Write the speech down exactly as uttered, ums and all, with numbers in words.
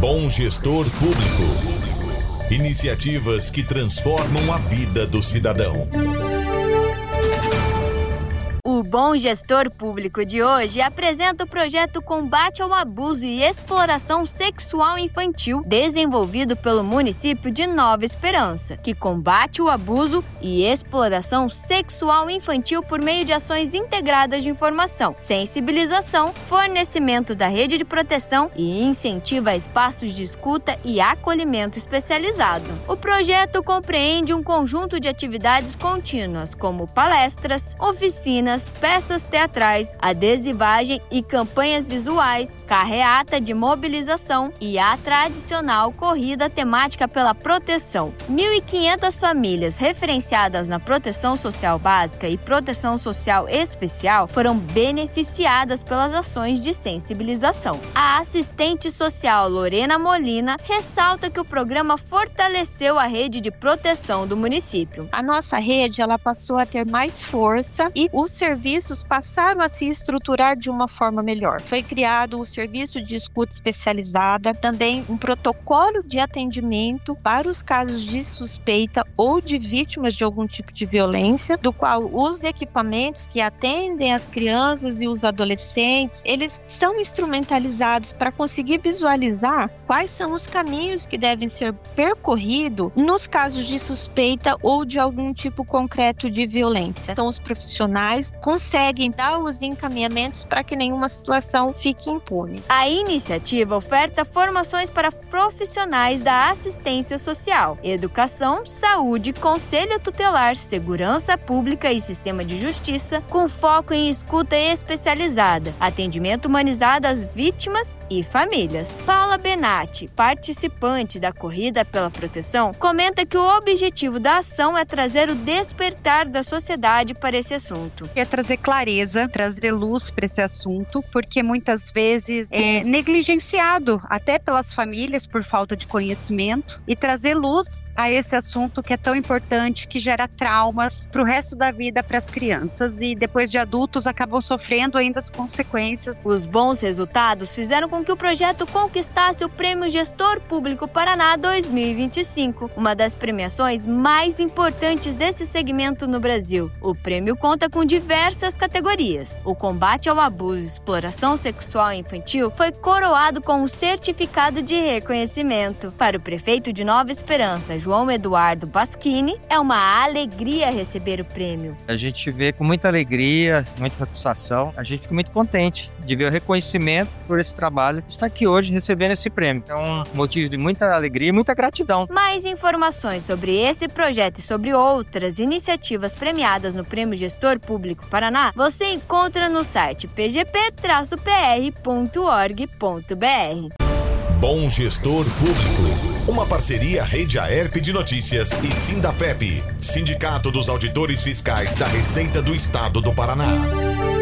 Bom Gestor Público. Iniciativas que transformam a vida do cidadão. O Bom Gestor Público de hoje apresenta o projeto Combate ao Abuso e Exploração Sexual Infantil, desenvolvido pelo município de Nova Esperança, que combate o abuso e exploração sexual infantil por meio de ações integradas de informação, sensibilização, fornecimento da rede de proteção e incentiva espaços de escuta e acolhimento especializado. O projeto compreende um conjunto de atividades contínuas, como palestras, oficinas, peças teatrais, adesivagem e campanhas visuais, carreata de mobilização e a tradicional corrida temática pela proteção. mil e quinhentas famílias referenciadas na proteção social básica e proteção social especial foram beneficiadas pelas ações de sensibilização. A assistente social Lorena Molina ressalta que o programa fortaleceu a rede de proteção do município. A nossa rede ela passou a ter mais força e os serviços passaram a se estruturar de uma forma melhor. Foi criado o serviço de escuta especializada, também um protocolo de atendimento para os casos de suspeita ou de vítimas de algum tipo de violência, do qual os equipamentos que atendem as crianças e os adolescentes, eles são instrumentalizados para conseguir visualizar quais são os caminhos que devem ser percorridos nos casos de suspeita ou de algum tipo concreto de violência. Então, os profissionais conseguem dar os encaminhamentos para que nenhuma situação fique impune. A iniciativa oferta formações para profissionais da assistência social, educação, saúde, conselho tutelar, segurança pública e sistema de justiça, com foco em escuta especializada, atendimento humanizado às vítimas e famílias. Paula Benatti, participante da Corrida pela Proteção, comenta que o objetivo da ação é trazer o despertar da sociedade para esse assunto. É trazer clareza, trazer luz para esse assunto, porque muitas vezes é negligenciado até pelas famílias por falta de conhecimento, e trazer luz a esse assunto que é tão importante, que gera traumas para o resto da vida para as crianças e depois de adultos acabam sofrendo ainda as consequências. Os bons resultados fizeram com que o projeto conquistasse o Prêmio Gestor Público Paraná dois mil e vinte e cinco, uma das premiações mais importantes desse segmento no Brasil. O prêmio conta com diversas categorias. O combate ao abuso e exploração sexual infantil foi coroado com um certificado de reconhecimento. Para o prefeito de Nova Esperança, João Eduardo Baschini, é uma alegria receber o prêmio. A gente vê com muita alegria, muita satisfação, a gente fica muito contente de ver o reconhecimento por esse trabalho, de estar aqui hoje recebendo esse prêmio. É um motivo de muita alegria e muita gratidão. Mais informações sobre esse projeto e sobre outras iniciativas premiadas no Prêmio Gestor Público Paraná, você encontra no site p g p traço p r ponto org ponto b r. Bom Gestor Público. Uma parceria Rede Aerp de Notícias e Sindafep, Sindicato dos Auditores Fiscais da Receita do Estado do Paraná.